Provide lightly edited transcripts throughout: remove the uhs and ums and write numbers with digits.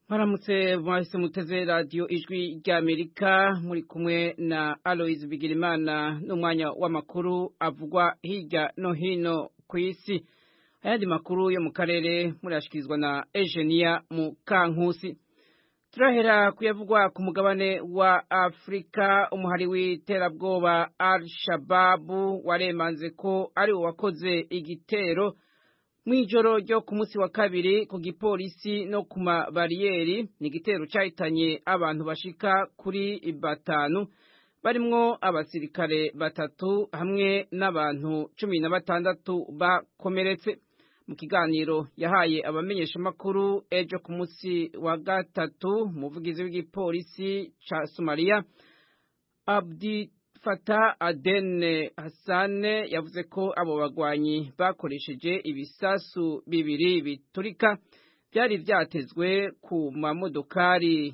Mwaramutse mwahise muteze radio ijwi ry'Amerika muri kumwe na Aloise Bigirimana n'umwanya w'amakuru avugwa hirya no hino ku isi. Ayandi makuru yo mu karere murashikirizwa na Eugenia Mukankusi. Turahera kuyavugwa ku mugabane wa Afrika. Umuhari w'iterabwoba Al-Shabaab waremanze ko ari wakoze igitero mwijoro ryo ku munsi wa kabiri ku gipolisi no ku mabariyeri. Ni igitero cyahitanye abantu bashika kuri 5 barimwo abasirikare 3 hamwe n'abantu 16 bakomeretse. Mu kiganiro yahaye abamenyesha makuru ejo ku munsi wa gatatu, umuvugizi w'igipolisi ca Somalia Abdi Fatah Aden Hassan yavuze ko abo bagwanyi bakoresheje ibisasu bibiri biturika byari byatezwe ku mamodokari.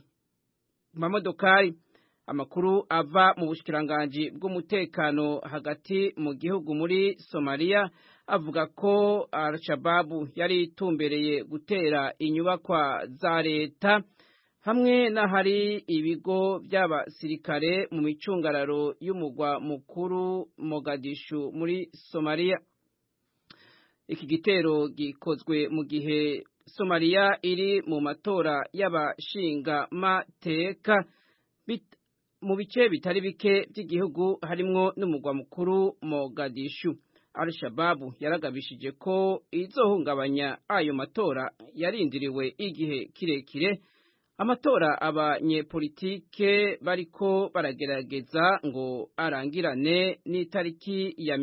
Amakuru ava mu bushikiranganje bw'umutekano hagati mu gihugu muri Somalia avuga ko Al-Shabaab yari itumbereye gutera inyubakwa za leta hamwe n'ahari ibigo by'abasirikare mu micungararo y'umugwa mukuru Mogadishu muri Somalia. Iki gitero gikozwe mu gihe Somalia iri mu matora y'abashinga mateka mu bice bitari bike by'igihugu harimwo n'umugwa mukuru Mogadishu. Al-Shabaab yaragabishije ko izohungabanya ayo matora yarindiriwe igihe kirekire, amatora abanyepolitike bariko baragerageza ngo arangirane n'itariki ya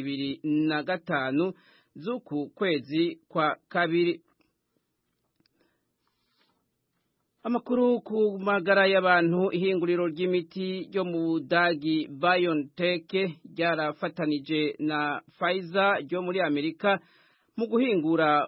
25 z'uku kwezi kwa kabiri. Amakuru ku magara y'abantu. Ihinguriro ry'imiti ryo mu Budagi BioNTech ryarafatanije na Pfizer ryo muri Amerika mu guhingura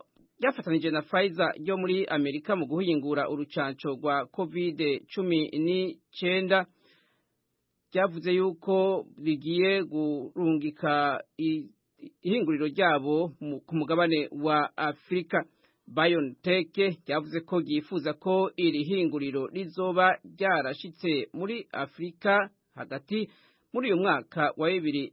urucanco rwa COVID-19. Ryavuze yuko rigiye gurungika ihinguriro ryabo ku mugabane wa Afrika. BioNTech yavuze ko yifuza ko iri hinguriro rizoba ryarashitse muri Afrika hagati muri uyu mwaka wa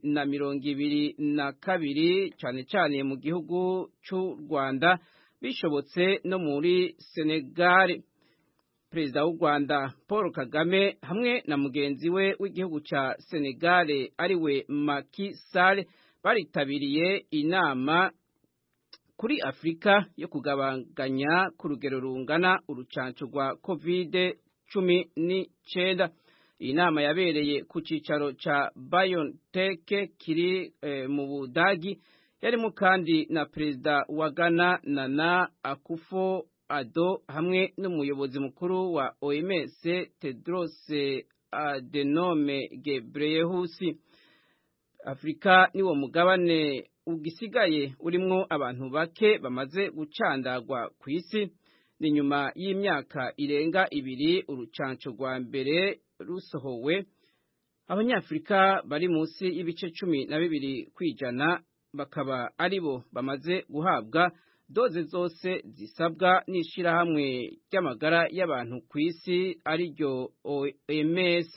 2022, cyane cyane mu gihugu cy'u Rwanda, bishobotse no muri Senegal. Perezida w'u Rwanda Paul Kagame hamwe na mugenzi we w'igihugu ca Senegal ariwe Macky Sall baritabiriye inama kuri Afrika yo kugabanganya ku rugero rungana urucanco rwa COVID-19. Iyi nama yabereye ku cicaro ca BioNTech kiri mu Budagi, yarimo kandi na perezida wa Ghana Nana Akufo-Addo hamwe n'umuyobozi mukuru wa OMS Tedros Adhanom Ghebreyesus. Afrika niwo mugabane ugisigaye urimwo abantu bake bamaze gucandagwa ku isi. Ni nyuma y'imyaka irenga 2 urucanco rwa mbere rusohowe. Abanyafrika bari munsi y'ibice 12 kwijana bakaba aribo bamaze guhabwa doze zose zisabwa n'ishirahamwe ry'amagara y'abantu ku isi ariryo OMS.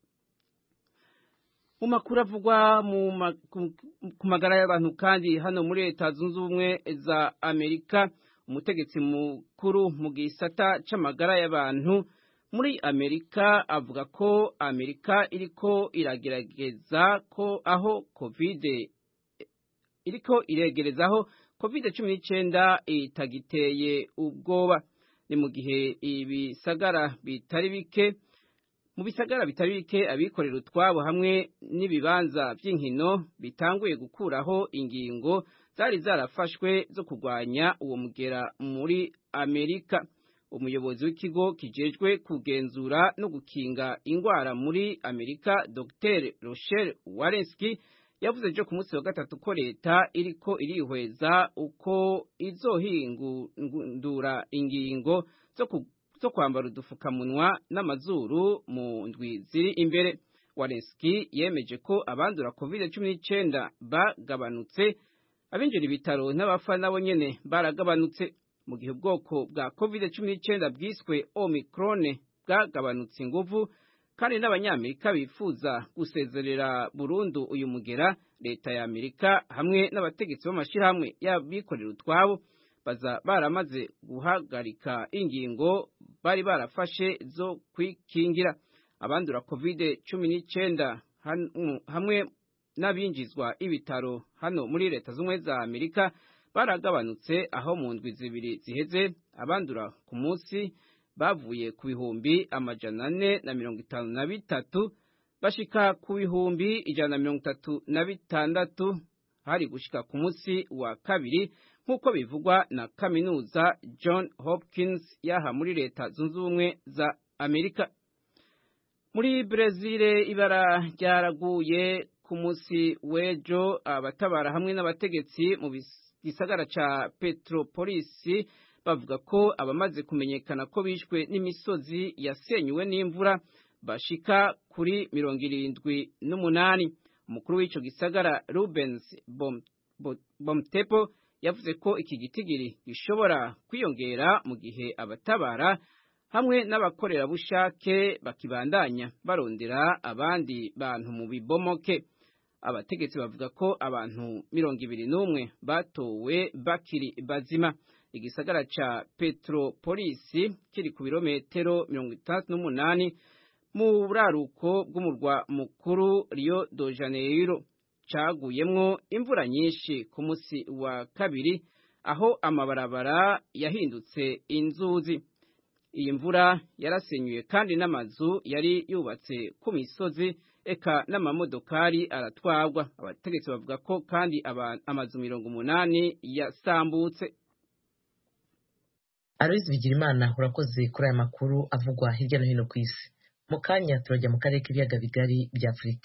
Mu makuru avugwa ku magara y'abantu kandi hano muri Leta Zunze Ubumwe za Amerika, umutegetsi mukuru mu gisata c'amagara y'abantu muri Amerika avuga ko Amerika iriko iragerageza ko aho COVID-19 itagiteye ubwoba. Ni mu gihe mu bisagara bitari bike abikorera utwabo hamwe n'ibibanza by'inkino bitanguye gukuraho ingingo zari zarafashwe zo kurwanya uwo mugera muri Amerika. Umuyobozi w'ikigo kijejwe kugenzura no gukinga ingwara muri Amerika Dr. Rochelle Walensky yavuze ejo ku munsi wa gatatu ko leta iriko irihweza uko izohindura ingingo zo kwambara udufukamunwa n'amazuru mu ndwi ziri imbere. Walensky yemeje ko abandura COVID-19 bagabanutse, abinjira ibitaro n'abapfa nabo nyene baragabanutse. mu gihe ubwoko bwa COVID-19 bwiswe Omicron bwagabanutse inguvu kandi n'abanyamerika bifuza gusezerera burundu uyu mugera. Leta ya Amerika hamwe n'abategetsi b'amashirahamwe y'abikorera utwabo baza baramaze guhagarika ingingo bari barafashe zo kwikingira. Abandura COVID-19 hamwe n'abinjizwa ibitaro hano muri Leta z'Ubumwe za Amerika baragabanutse, aho mu ndwi zibiri ziheze abandura ku munsi bavuye ku bihumbi 453 bashika ku bihumbi 136 hari gushika ku munsi wa kabiri, nk'uko bivugwa na kaminuza John Hopkins yaha muri Leta Zunze Ubumwe za Amerika. Muri Brazil ibara ryaraguye ku munsi w'ejo, abatabara hamwe n'abategetsi mu gisagara ca Petropolis bavuga ko abamaze kumenyekana ko bishwe n'imisozi yasenyuwe n'imvura bashika kuri 78. Umukuru w'ico gisagara Rubens Bomtepo yavuze ko iki gitigiri gishobora kwiyongera mu gihe abatabara hamwe n'abakorerabushake bakibandanya barondera abandi bantu mu bibomoke. Abategetsi bavuga ko abantu 21 batowe bakiri bazima. Igisagara ca Petropolis kiri ku birometero 68 mu buraruko bw'umurwa mukuru Rio de Janeiro, caguyemwo imvura nyinshi ku munsi wa kabiri, aho amabarabara yahindutse inzuzi. Iyi mvura yarasenyuye kandi n'amazu yari yubatse ku misozi, eka n'amamodokari aratwagwa. Abategetsi bavuga ko kandi amazu 80 yasambutse. Aloys Bigirimana, urakoze kuri aya makuru avugwa hirya no hino ku isi. Mu kanya turajya mu karere k'ibiyaga bigari bya Afurika.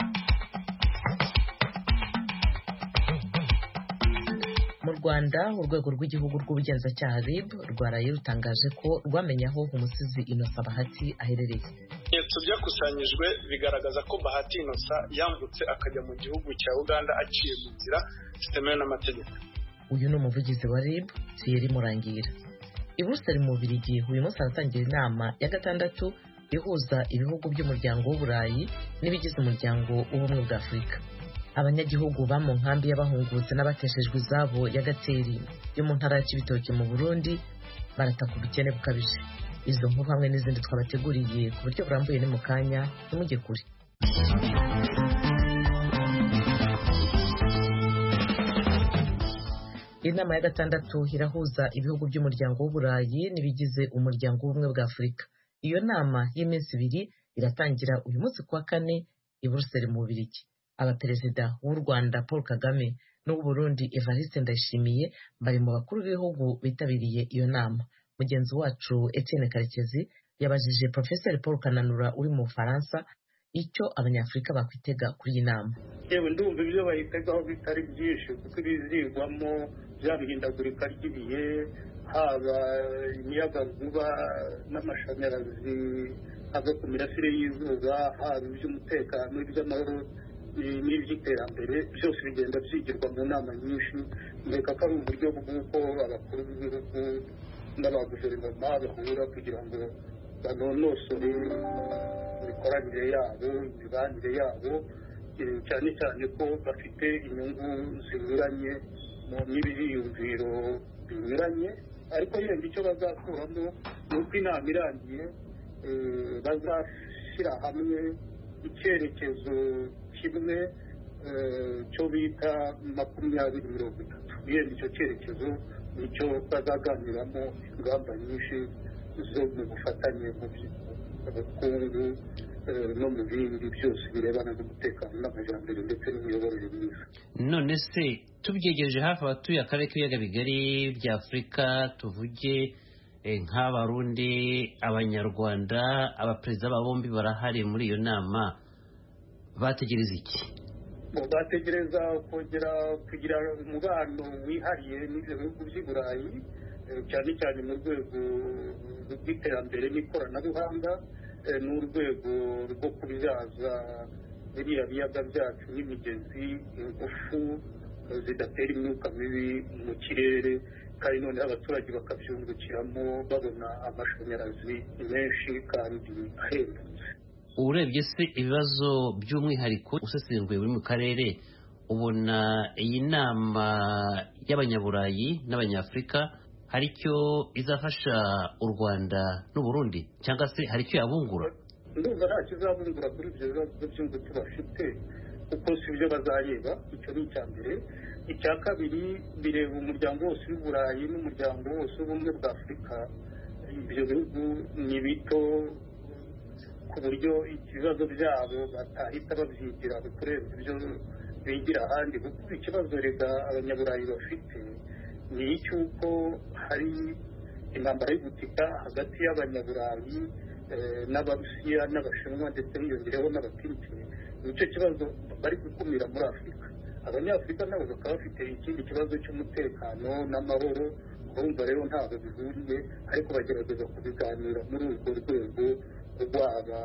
Mu Rwanda, urwego rw'igihugu rw'ubugenzacyaha RIB rwaraye rutangaje ko rwamenye aho umusizi Innocent Bahati aherereye. Ibimenyetso byakusanyijwe bigaragaza ko Bahati Innocent yambutse akajya mu gihugu cya Uganda aciye mu nzira zitemewe n'amategeko. Uyu ni umuvugizi wa RIB, Thierry Murangira. I Buruseli mu Bubiligi uyu munsi haratangira inama ya gatandatu ihuza ibihugu by'umuryango w'Uburayi n'ibigize umuryango w'ubumwe bwa Afurika. Abanyagihugu ba mu nkambi y'abahungutse n'abateshejwe izabo ya Gateri yo mu ntara ya Cibitoke mu Burundi barataka ubukene bukabije. Izo nkuru hamwe n'izindi twabateguriye ku buryo burambuye ni mu kanya, ntimujye kure. Inama ya gatandatu irahuza ibihugu by'umuryango w'Uburayi n'ibigize umuryango w'ubumwe bwa Afurika. Iyo nama y'iminsi ibiri iratangira uyu munsi kuwa kane i Buruseli mu Bubiligi. Abaperezida w'u Rwanda Paul Kagame n'uw'u Burundi Evariste Ndayishimiye bari mu bakuru b'ibihugu bitabiriye iyo nama. Mugenzi wacu Etienne Karekezi yabajije Professor Paul Kananura uri mu Bufaransa icyo abanyafurika bakwitega kuri iyi nama. Yewe ndumva ibyo bayitegaho bitari byinshi kuko ibizigwamo byabihindagurika ry'ibihe, haba imiyagankuba n'amashanyarazi ava ku mirasire y'izuba, haba iby'umutekano, iby'amahoro n'iby'iterambere, byose bigenda byigirwa mu nama nyinshi. Mbega ko ari uburyo bw'uko abakuru b'ibihugu n'abaguverinoma bahura kugira ngo banonosore imikoranire yabo, imibanire yabo, cyane cyane ko bafite inyungu zinyuranye n'ibiyumviro binyuranye. Ariko yenda icyo bazakuramo ni uko inama irangiye bazashyira hamwe icyerekezo kimwe cyo bita 2030. Yenda icyo cyerekezo nicyo bazaganiramo ingamba nyinshi zo mu bufatanye mu bukungu no mu bindi byose birebana n'umutekano n'amajyambere ndetse n'imiyoborere myiza. None se tubyegereje hafi abatuye akarere k'ibiyaga bigari bya Afurika, tuvuge nk'Abarundi, Abanyarwanda, abaperezida ba bombi barahari muri iyo nama, bategereza iki? Bategereza kugira umubano wihariye n'ibyo bihugu by'i Burayi, cyane cyane mu rwego rw'iterambere n'ikoranabuhanga, n'urwego rwo kubyaza biriya biyaga byacu n'imigezi ingufu zidatera imyuka mibi mu kirere kandi noneho abaturage bakabyungukiramo babona amashanyarazi menshi kandi ahendutse. Urebye se ibibazo by'umwihariko usesenguye buri mu karere, ubona iyi nama y'abanyaburayi n'abanyafurika hari icyo izafasha u Rwanda n'u Burundi cyangwa se hari icyo yabungura? Ndumva nta kizabungura kuri ibyo bibazo by'ingutu bafite kuko si byo bazareba. Icyo ni icya mbere. Icya kabiri, bireba umuryango wose w'uburayi n'umuryango wose w'ubumwe bwa Afurika. Ibyo bihugu ni bito ku buryo ibibazo byabo batahita babyigira kurenza ibyo bigira ahandi, kuko ikibazo rega abanyaburayi bafite ni icy'uko hari intambara y'ubutita hagati y'abanyaburayi n'abarusiya n'abashinwa ndetse hiyongereho n'abaturike. Nicyo kibazo bari gukumira muri Afurika. Abanyafurika nabo bakaba bafite ikindi kibazo cy'umutekano n'amahoro, urumva rero ntabwo bihuriye, ariko bagerageza kubiganira muri urwo rwego rwaba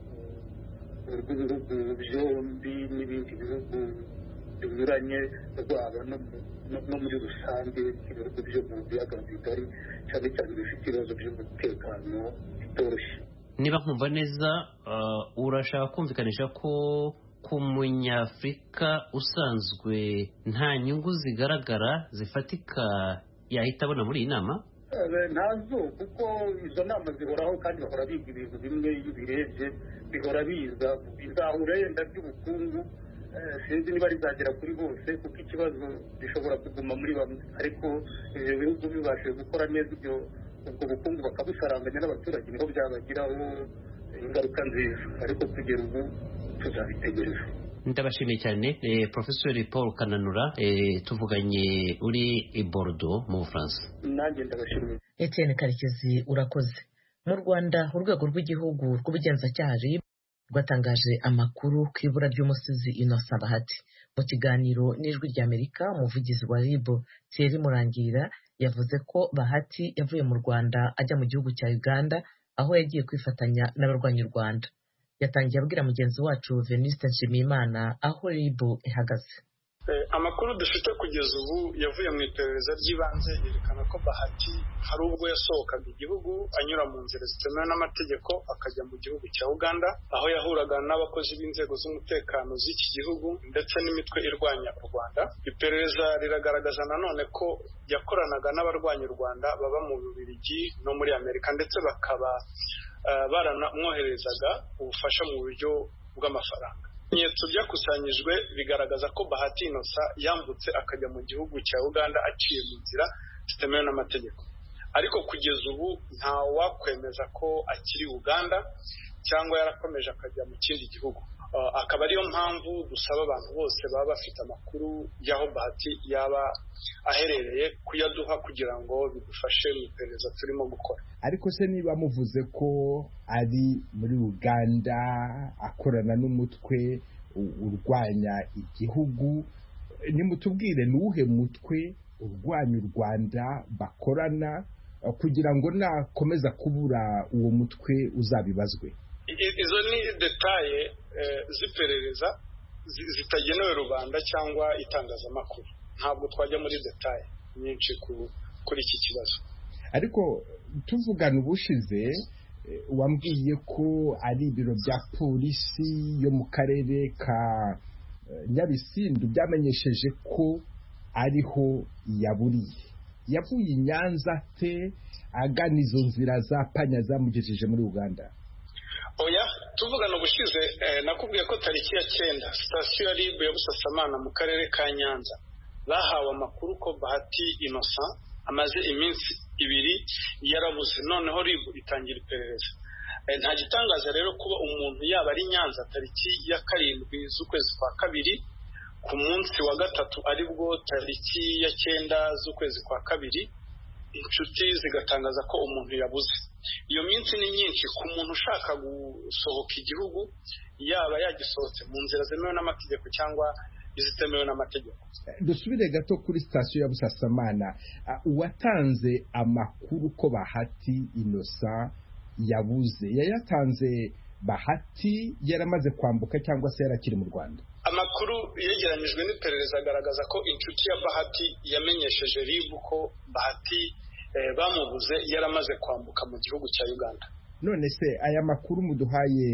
urw'ibihugu byombi n'ibindi bihugu binyuranye, rwaba no muri rusange ibihugu byo mu biyaga bigari cyane cyane bifite ibibazo by'umutekano bitoroshye. Niba nkumva neza, urashaka kumvikanisha ko ku munyafurika usanzwe nta nyungu zigaragara zifatika yahita abona muri iyi nama? Ntazo, kuko izo nama zihoraho kandi bahora biga ibintu bimwe. Iyo ubirebye bihora bizahura yenda by'ubukungu, sinzi niba rizagera kuri bose kuko ikibazo gishobora kuguma muri bamwe, ariko ibyo bihugu bibashije gukora neza ubwo bukungu bakabusaranganya n'abaturage niho byabagiraho ingaruka nziza, ariko kugera ubu tuzabitegereza. Ndabashimiye cyane Professor Paul Kananura, tuvuganye uri i Bordeaux mu Bufaransa. Nanjye ndabashimiye. Etienne Karekezi, urakoze. Mu Rwanda urwego rw'igihugu rw'ubugenzacyaha RIB rwatangaje amakuru ku ibura ry'umusizi Innocent Bahati. Mu kiganiro n'Ijwi ry'Amerika, umuvugizi wa RIB Thierry Murangira yavuze ko Bahati yavuye mu Rwanda ajya mu gihugu cya Uganda, aho yagiye kwifatanya n'abarwanya u Rwanda. Yatangiye abwira mugenzi wacu Venuste Nshimiyimana aho RIB ihagaze. Amakuru dufite kugeza ubu yavuye mu iperereza ry'ibanze yerekana ko Bahati hari ubwo yasohokaga igihugu anyura mu nzira zitemewe n'amategeko akajya mu gihugu cya Uganda, aho yahuraga n'abakozi b'inzego z'umutekano z'iki gihugu ndetse n'imitwe irwanya u Rwanda. Iperereza riragaragaza nanone ko yakoranaga n'abarwanya u Rwanda baba mu Bubiligi no muri Amerika, ndetse bakaba baranamwoherezaga ubufasha mu buryo bw'amafaranga. Ibimenyetso byakusanyijwe bigaragaza ko Bahati Innocent yambutse akajya mu gihugu cya Uganda aciye mu nzira zitemewe n'amategeko, ariko kugeza ubu nta wakwemeza ko akiri Uganda cyangwa yarakomeje akajya mu kindi gihugu. Akaba ariyo mpamvu dusaba abantu bose baba bafite amakuru y'aho Bahati yaba aherereye kuyaduha kugira ngo bidufashe mu iperereza turimo gukora. Ariko se niba muvuze ko ari muri Uganda akorana n'umutwe urwanya igihugu, nimutubwire nuhe mutwe urwanya u Rwanda bakorana kugira ngo nakomeza kubura uwo mutwe uzabibazwe. Izo ni detaye z'iperereza zitagenewe rubanda cyangwa itangazamakuru. Ntabwo twajya muri detaye nyinshi kuri iki kibazo. Ariko tuvugana ubushize wambwiye ko ari ibiro bya polisi yo mu karere ka Nyabisindu byamenyesheje ko ariho yaburiye. Yavuye i Nyanza te agana izo nzira za Panya zamugejeje muri Uganda? Oya, tuvugana ubushize nakubwiye ko tariki ya 9 sitasiyo ya RIB ya Busasamana mu karere ka Nyanza bahawe amakuru ko Bahati Innocent amaze iminsi 2 yarabuze. Noneho RIB itangira iperereza. Nta gitangaza rero kuba umuntu yaba ari Nyanza tariki ya 7 z'ukwezi kwa kabiri, ku munsi wa gatatu aribwo tariki ya 9 z'ukwezi kwa kabiri inshuti zigatangaza ko umuntu yabuze. Iyo minsi ni myinshi ku muntu ushaka gusohoka igihugu, yaba yagisohotse mu nzira zemewe n'amategeko cyangwa izitemewe n'amategeko. Dusubire gato kuri sitasiyo ya Busasamana. Uwatanze amakuru ko Bahati Innocent yabuze yayatanze Bahati yaramaze kwambuka cyangwa se yarakiri mu Rwanda? amakuru yegeranyijwe n'iperereza agaragaza ko inshuti ya Bahati yamenyesheje RIB ko Bahati bamubuze yaramaze kwambuka mu gihugu cya Uganda. None se aya makuru muduhaye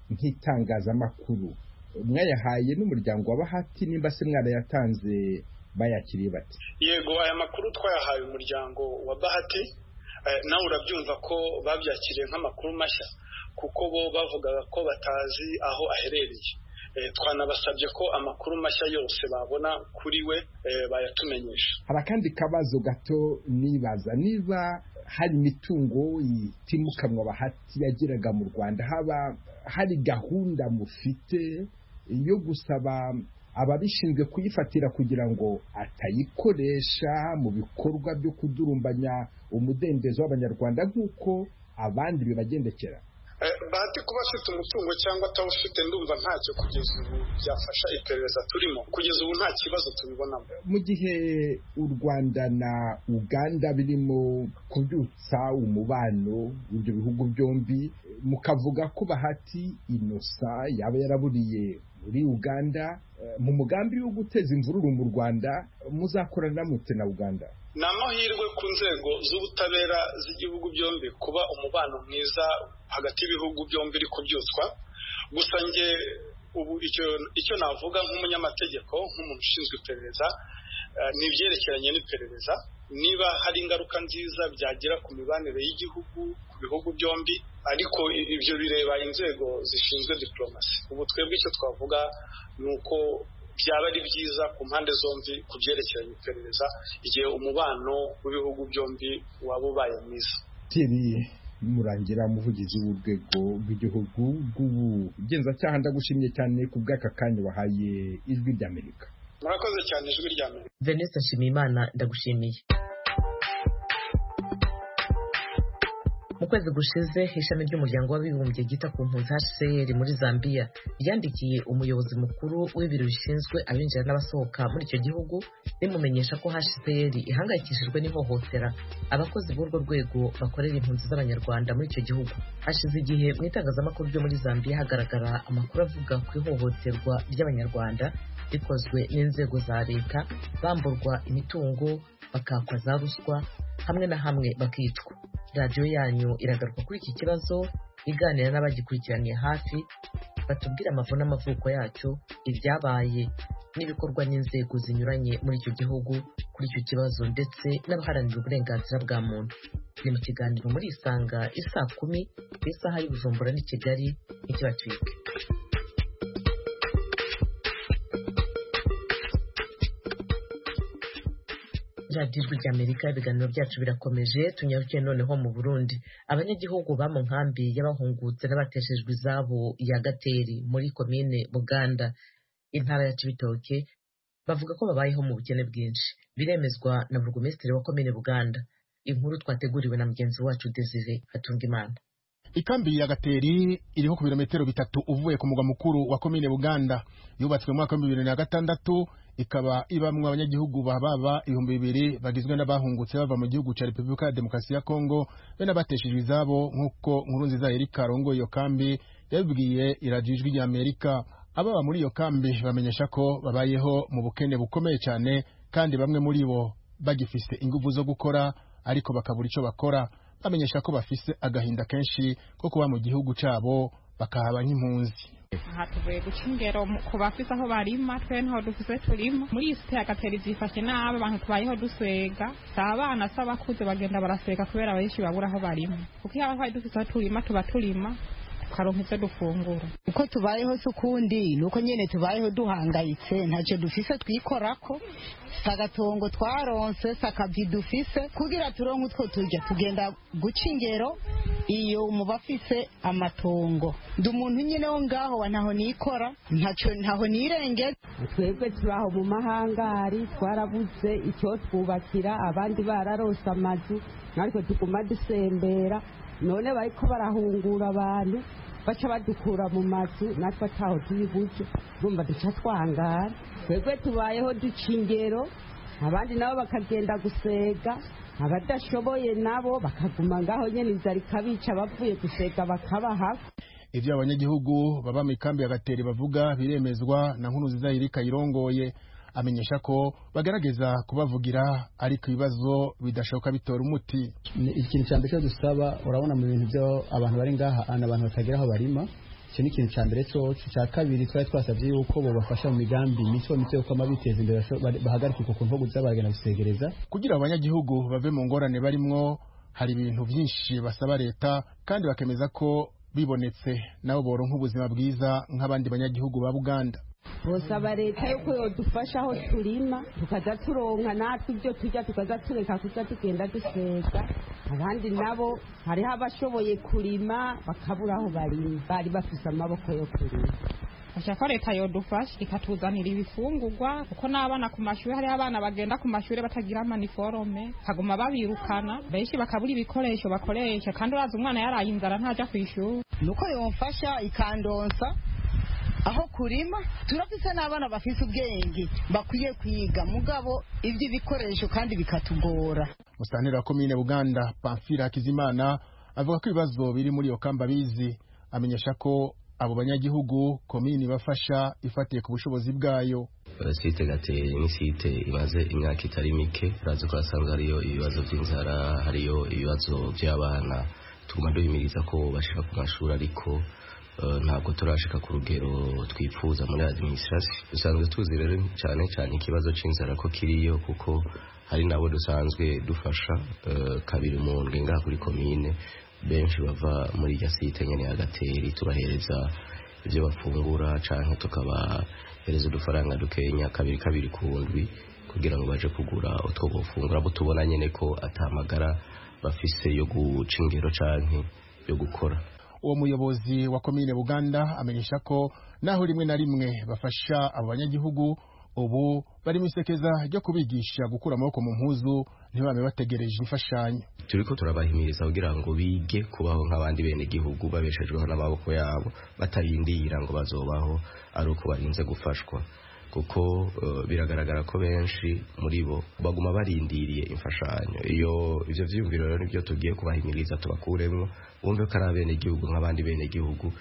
nk'itangazamakuru mwayahaye n'umuryango wa Bahati nimba se mwarayatanze bayakiriye bati? Yego, aya makuru twayahaye umuryango wa Bahati, nawe urabyumva ko babyakiriye nk'amakuru mashya kuko bo bavugaga ko batazi aho aherereye. Twanabasabye ko amakuru mashya yose babona kuri we bayatumenyesha. Hari akandi kabazo gato nibaza, niba hari imitungo itimukanwa Bahati yagiraga mu Rwanda, haba hari gahunda mufite yo gusaba ababishinzwe kuyifatira kugira ngo atayikoresha mu bikorwa byo kudurumbanya umudendezo w'Abanyarwanda nk'uko abandi bibagendekera? Bahati kuba afite umutungo cyangwa atawufite ndumva ntacyo kugeza ubu byafasha iperereza turimo. Kugeza ubu nta kibazo tubibonamo. Mu gihe u Rwanda na Uganda birimo kubyutsa umubano w'ibyo bihugu byombi, mukavuga ko Bahati Innocent yaba yaraburiye muri Uganda, mu mugambi wo guteza imvururu mu Rwanda muzakorana mute na Uganda? Ni amahirwe ku nzego z'ubutabera z'igihugu byombi kuba umubano mwiza hagati y'ibihugu byombi iri kubyutswa. Gusa nge ubu icyo navuga nk'umunyamategeko, nk'umuntu ushinzwe iperereza, ni ibyerekeranye n'iperereza. Niba hari ingaruka nziza byagira ku mibanire y'igihugu ku bihugu byombi, ariko ibyo bireba inzego zishinzwe diplomasi. Ubu twebwe icyo twavuga ni uko byaba ari byiza ku mpande zombi ku byerekeranye iperereza igihe umubano w'ibihugu byombi waba ubaye mwiza. Thierry Murangira, umuvugizi w'urwego rw'igihugu rw'ubugenzacyaha, ndagushimye cyane ku bw'aka kanya wahaye Ijwi ry'Amerika. Murakoze cyane Ijwi ry'Amerika. Veniste Nshimiyimana, ndagushimiye. Mu kwezi gushize ishami ry'umuryango w'abibumbye ryita ku mpunzi HCR muri Zambia ryandikiye umuyobozi mukuru w'ibiro bishinzwe abinjira n'abasohoka muri icyo gihugu rimumenyesha ko HCR ihangayikishijwe n'ihohotera abakozi b'urwo rwego bakorera impunzi z'Abanyarwanda muri icyo gihugu. Hashize igihe mu itangazamakuru ryo muri Zambia hagaragara amakuru avuga ku ihohoterwa ry'Abanyarwanda rikozwe n'inzego za leta, bamburwa imitungo, bakakwa za ruswa, hamwe na hamwe bakicwa. Radiyo yanyu iragaruka kuri iki kibazo, iganira n'abagikurikiraniye hafi, batubwira amavu n'amavuko yacyo, ibyabaye n'ibikorwa n'inzego zinyuranye muri icyo gihugu kuri icyo kibazo, ndetse n'abaharanira uburenganzira bwa muntu. Ni mu kiganiro muri Isanga isaa 10 ku isaha y'i Bujumbura n'i Kigali, ntikibacike. Radio Ijwi ry'Amerika, ibiganiro byacu birakomeje. Tunyarukiye noneho mu Burundi. Abanyagihugu ba mu nkambi y'abahungutse n'abateshejwe izabo ya Gateri muri komine Buganda, intara ya Cibitoke, bavuga ko babayeho mu bukene bwinshi. Biremezwa na burugumesitiri wa komine Buganda. Inkuru twateguriwe na mugenzi wacu Desire Hatungimana. Ikambi ya Gateri iriho ku birometero 3 uvuye ku mugwa mukuru wa komine Buganda. Yubatswe mu mwaka wa 2006, ikaba ibamwe abanyagihugu bababa 2,000 bagizwe n'abahungutse bava mu gihugu cya Repubulika ya Demokarasi ya Kongo be n'abateshejwe izabo, nk'uko Nkurunziza Erika Rongo iyo kambi yabibwiye iradiyo Ijwi ry'Amerika. Ababa muri iyo kambi bamenyesha ko babayeho mu bukene bukomeye cyane, kandi bamwe muri bo bagifise ingufu zo gukora ariko bakabura icyo bakora. Bamenyesha ko bafise agahinda kenshi ko kuba mu gihugu cyabo bakahaba nk'impunzi. Hatuvuye guca ingero ku bafise aho barima, twe ntaho dufise turima. Muri isi ya Gateri zifashe nabi, abantu tubayeho duswega, abana s'abakuze bagenda baraseka kubera abenshi babura aho barima. Kuko iyo aho dufise turima tuba turima tukaronka ivyo dufungura. Uko tubayeho sukundi nuko nyene tubayeho duhangayitse, ntacyo dufise twikorako. Sagatongo twaronse, sakavi dufise, kugira turonke utwo turya tugenda guca ingero iyo umubafise amatongo. Ndi umuntu nyine wo ngaho wa ntaho nikora, ntaho nirengeza. Twebwe tubaho mu mahangari, twarabuze icyo twubakira, abandi bararose amazu, ariko tuguma dusembera. None bariko barahungura abantu baca badukura mu mazu, natwe ataho tuyibuje, urumva duca twangara. Twebwe tubayeho duca ingero, abandi nabo bakagenda gusega, abadashoboye nabo bakaguma ngaho nyene inzara ikabica, bavuye gusega bakabaha. ivyo abanyagihugu baba mu kambi ya Gateri bavuga biremezwa na Nkuruziza Irika irongoye. Amenyesha ko bagerageza kubavugira ariko ibibazo bidashoka bitora umuti. Ikintu cyambere cyo dusaba, urabona mu bintu byo abantu bari ngaha abantu batagera aho barima, icyo ni ikintu cyambere cyo cya kabiri twari twasabye yuko bo bafasha mu migambi mito yo kwama biteza imbere, bahagarika uko kuntu guza baragenda gusegereza kugira abanyagihugu bave mu ngorane barimwo. Hari ibintu byinshi basaba leta kandi bakemeza ko bibonetse nabo boronka ubuzima bwiza nk'abandi banyagihugu ba Buganda. Bosaba leta yuko yodufasha aho turima tukaza turonka natwe ibyo tujya tukaza tureka kuza tugenda duseka. Abandi nabo hariho abashoboye kurima bakabura aho barima, bari bafise amaboko yo kurima. Ashaka leta yodufasha ikatuzanira ibifungurwa kuko n'abana ku mashuri hari abana bagenda ku mashuri batagira maniforme kaguma babirukana benshi bakabura ibikoresho bakoresha kandi uraza umwana yaraye inzara ntaja kwishuri. Nuko yomfasha ikandonsa aho kurima, turafise n'abana bafise ubwenge bakwiye kwiga mugabo ivyo bikoresho kandi bikatugora. Musantera wa komine Buganda Pamphile Hakizimana avuga ko ibibazo biri muri iyo kamba bizi. Amenyesha ko abo banyagihugu komini bafasha ifatiye ku bushobozi bwayo. Site Gateri ni site imaze imyaka itari mike, urazi ko asanga hariyo ibibazo by'inzara, hariyo ibibazo by'abana, tuguma duhimiriza ko bashika ku mashuri ariko ntabwo turashika ku rugero twifuza muri administration. Dusanzwe tuzi rero cyane ikibazo c'inzara ko kiriyo kuko hari nabo dusanzwe dufasha kabiri mu ndwi ngaha kuri komine, benshi bava muri ya site nyene ya Gateri turahereza ivyo bafungura canke tukabahereza udufaranga dukenya kabiri ku ndwi kugira ngo baje kugura utwo bofungura, abo tubona nyene ko atamagara bafise yo guca ingero canke yo gukora. Uwo muyobozi wa komine Buganda amenyesha ko naho rimwe na rimwe bafasha abo banyagihugu, ubu bari misekeza ryo kubigisha gukura amaboko mu mpuzu ntibame bategereje imfashanyo. Turiko turabahimiriza kugira ngo bige kubaho nk'abandi bene gihugu babeshejweho n'amaboko yabo, batarindira ngo bazobaho ari uko barinze gufashwa, kuko biragaragara ko benshi muri bo baguma barindiriye imfashanyo. Ivyo vyiyumviro rero nivyo tugiye kubahimiriza tubakuremwo, bumve ko ari abene gihugu nk'abandi bene gihugu.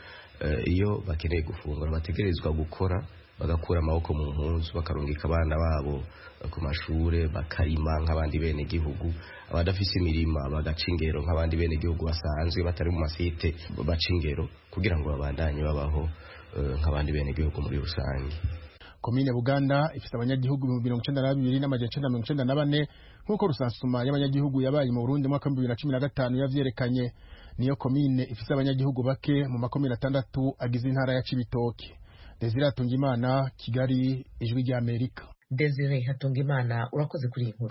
Iyo bakeneye gufungura bategerezwa gukora, bagakura amaboko mu mpuzu, bakarungika abana babo ku mashure, bakarima nk'abandi bene gihugu. Abadafise imirima bagaca ingero nk'abandi bene gihugu basanzwe batari mu masite, baca ingero kugira ngo babandanye babaho nk'abandi bene gihugu muri rusange. Komine Buganda ifite abanyagihugu 92,994 nk'uko rusansuma y'abanyagihugu yabaye mu Burundi mu mwaka 2015 yavyerekanye. Niyo komine ifite abanyagihugu bake mu makomine 6 agize intara ya Cibitoke. Desire Hatungimana, Kigali, Ijwi rya Amerika. Desire Hatungimana, urakoze kuri inkuru.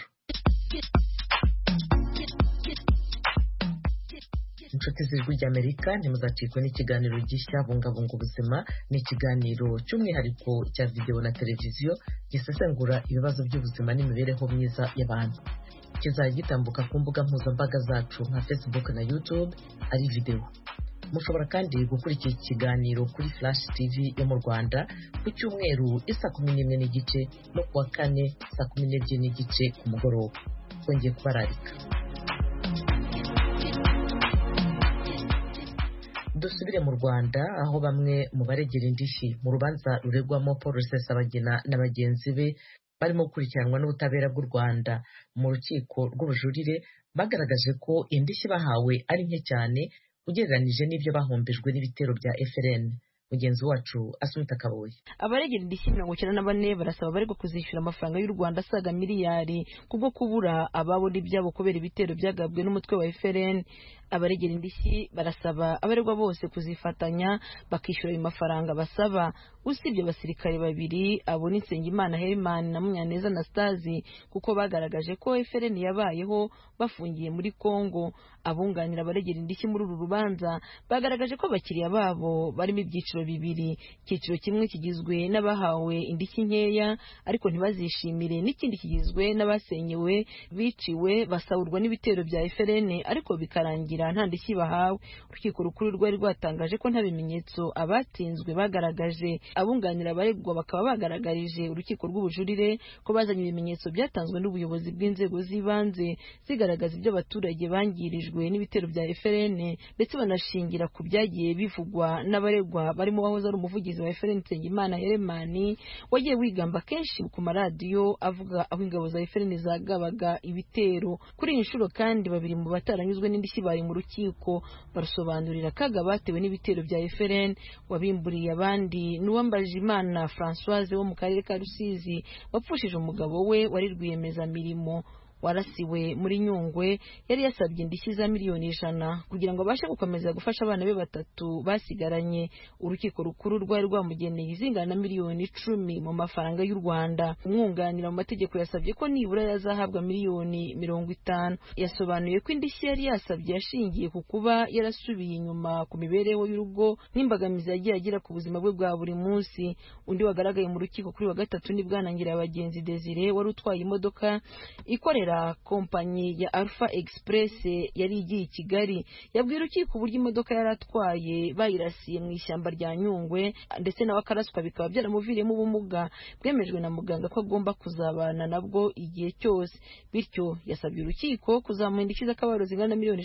Inshuti z'Ijwi rya Amerika, ntimuzacikwe n'ikiganiro gishya Bungabunga ubuzima. Ni ikiganiro cy'umwihariko cya video na televiziyo gisesengura ibibazo by'ubuzima n'imibereho myiza y'abantu. Kizajya gitambuka ku mbuga mpuzambaga zacu nka Facebook na YouTube ari video. Mushobora kandi gukurikira ikiganiro kuri Flash TV yo mu Rwanda ku cyumweru isa 11:30 no kuwa kane saa 12:30 ku mugoroba. Twongeye kubararika. Dusubire mu Rwanda aho bamwe mu baregera indishyi mu rubanza ruregwamo Paul Rusesabagina na bagenzi be barimo gukurikiranwa n'ubutabera bw'u Rwanda mu rukiko rw'ubujurire bagaragaje ko indishyi bahawe ari nke cyane ugereranije n'ibyo bahombejwe n'ibitero bya FRN. Mugenzi wacu Asumita Kaboyi. Abaregera indishyi 94 barasaba bari kuzishyura amafaranga y'u Rwanda asaga miliyari kubwo kubura ababo n'ibyabo kubera ibitero byagabwe n'umutwe wa FRN. Abaregera indishyi barasaba abaregwa bose kuzifatanya bakishyura ayo mafaranga basaba, usibye abasirikare babiri abo ni Nsengimana Herman na Munyaneza Anastasi kuko bagaragaje ko FRN yabayeho bafungiye muri Kongo. Abunganira abaregera indishyi muri uru rubanza bagaragaje ko bakiriya babo barimo ibyiciro bibiri. Icyiciro kimwe kigizwe n'abahawe indishyi nkeya ariko ntibazishimire, n'ikindi kigizwe n'abasenyewe, biciwe, basahurwa n'ibitero bya FRN ariko bikarangira kurangira nta ndishyi bahawe. Urukiko rukuru rwari rwatangaje ko nta bimenyetso abatsinzwe bagaragaje. Abunganira abaregwa bakaba bagaragarije urukiko rw'ubujurire ko bazanye ibimenyetso byatanzwe n'ubuyobozi bw'inzego z'ibanze zigaragaza ibyo abaturage bangirijwe n'ibitero bya FRN, ndetse banashingira ku byagiye bivugwa n'abaregwa barimo wahoze ari umuvugizi wa FRN Nsengimana Heremani wagiye wigamba kenshi ku maradiyo avuga aho ingabo za FRN zagabaga ibitero. Kuri iyi nshuro kandi babiri mu bataranyuzwe n'indishyi bari mu rukiko barusobanurira kaga batewe n'ibitero bya FRN. Wabimburiye abandi n'Uwambajimana Françoise wo mu karere ka Rusizi wapfushije umugabo we wari rwiyemezamirimo warasiwe muri Nyungwe. Yari yasabye indishyi za miliyoni 100 kugira ngo abashe gukomeza gufasha abana be 3 basigaranye. Urukiko rukuru rwari rwamugeneye izingana na miliyoni 10 mu mafaranga y'u Rwanda. Umwunganira mu mategeko yasabye ko nibura yazahabwa miliyoni 50. Yasobanuye ko indishyi yari yasabye yashingiye ku kuba yarasubiye inyuma ku mibereho y'urugo n'imbagamizi yagiye agira ku buzima bwe bwa buri munsi. Undi wagaragaye mu rukiko kuri wa gatatu ni Bwanangira abagenzi Desire wari utwaye imodoka ikorera kompanyi ya Alpha Express yari igiye i Kigali. Yabwira urukiko uburyo imodoka yari atwaye bayirasiye mu ishyamba rya Nyungwe ndetse nawe akaraswa bikaba byaramuviriyemo ubumuga bwemejwe na muganga ko agomba kuzabana nabwo igihe cyose. Bityo yasabye urukiko kuzamura indishyi z'akababaro zingana na miliyoni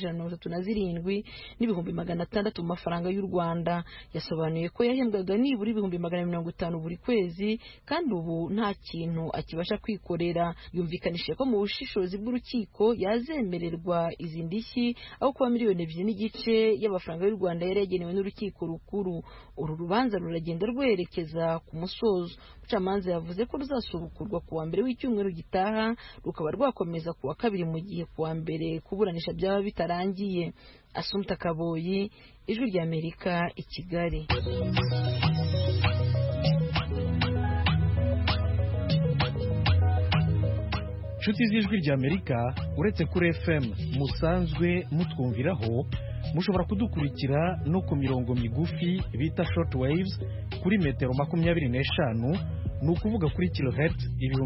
137 n'ibihumbi 600 mu mafaranga y'u Rwanda. Yasobanuye ko yahembwaga nibura ibihumbi 150 buri kwezi kandi ubu nta kintu akibasha kwikorera. Yumvikanishije ko mu ubushobozi bw'urukiko yazemererwa izi ndishyi aho kuba miliyoni 2.5 y'amafaranga y'u Rwanda yari yagenewe n'urukiko rukuru. Uru rubanza ruragenda rwerekeza ku musozo. Umucamanza yavuze ko ruzasubukurwa ku wa mbere w'icyumweru gitaha rukaba rwakomeza ku wa kabiri mu gihe ku wa mbere kuburanisha byaba bitarangiye. Assumpta Kaboyi, Ijwi ry'Amerika, i Kigali. Inshuti z'Ijwi ry'Amerika, uretse kuri FM musanzwe mutwumviraho, mushobora kudukurikira no ku mirongo migufi bita short waves kuri metero 25, ni ukuvuga kuri kilohertz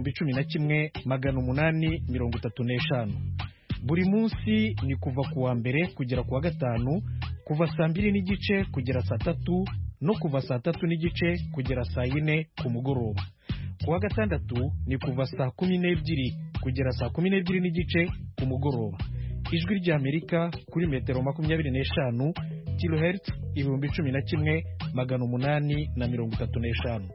11,835. Buri munsi ni kuva ku wa mbere kugera ku wa gatanu, kuva saa 2:30 kugera saa 3 no kuva saa 3:30 kugera saa 4 ku mugoroba. Ku wa gatandatu ni kuva saa 12 kugera saa 12:30 ku mugoroba. Ijwi ry'Amerika kuri metero 25 kilohertz 11,835.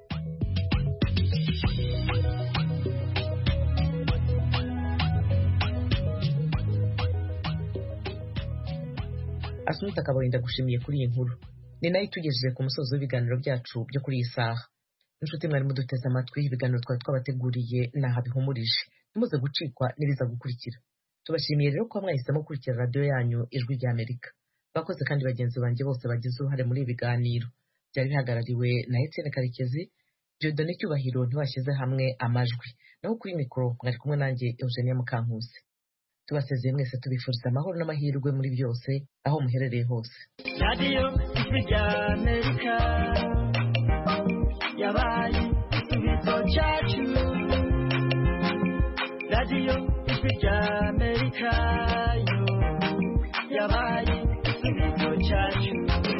Assumpta Kaboyi ndagushimiye kuri iyi nkuru. Ni nayo itugejeje ku musozo w'ibiganiro byacu byo kuri iyi saha. Inshuti mwari muduteze amatwi, ibiganiro twari twabateguriye naha bihumurije. Muze gucikwa n'ibiza gukurikira. Tubashimiye rero ko mwahisemo gukurikira radio yanyu Ijwi ry'Amerika. Bakoze kandi bagenzi banjye bose bagize uruhare muri ibi biganiro. Byari bihagarariwe na Etienne Karekezi, Dieudonné Cyubahiro ntibashyize hamwe amajwi. Naho kuri mikoro mwari kumwe nanjye Eugenie Mukankusi. Tubasezeye mwese tubifuriza amahoro n'amahirwe muri byose aho muherereye hose. Radio Ijwi ry'Amerika yabaye igisubizo cyacu. Radio Ijwi ry'Amerika yo yabaye igisubizo cyacu.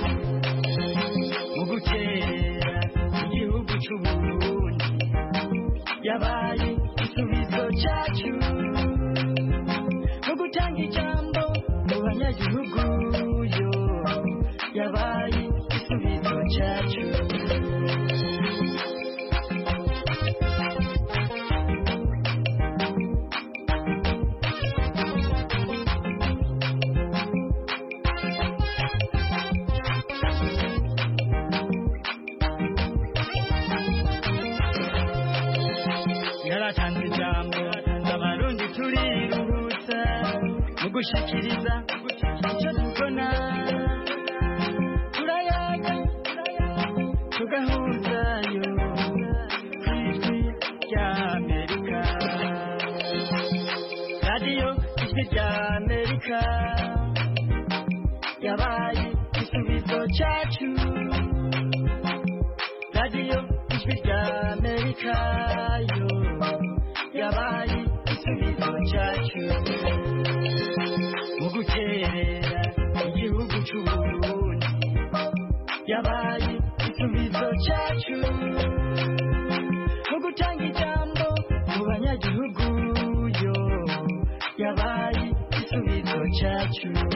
Mu gutera igihugu cy'u Burundi yabaye igisubizo cyacu. Mu gutanga ijambo mu banyagihugu yo yabaye igisubizo cyacu. Yaratanze ijambo abarundi turiruhutsa mu gushikiriza icyo tubona. Turayaga tugahuzayo Ijwi ry'Amerika. Radio Ijwi ry'Amerika yabaye igisubizo cyacu. Radio Ijwi ry'Amerika yo yabaye igisubizo cyacu. Mu guterera yabaye igisubizo cyacu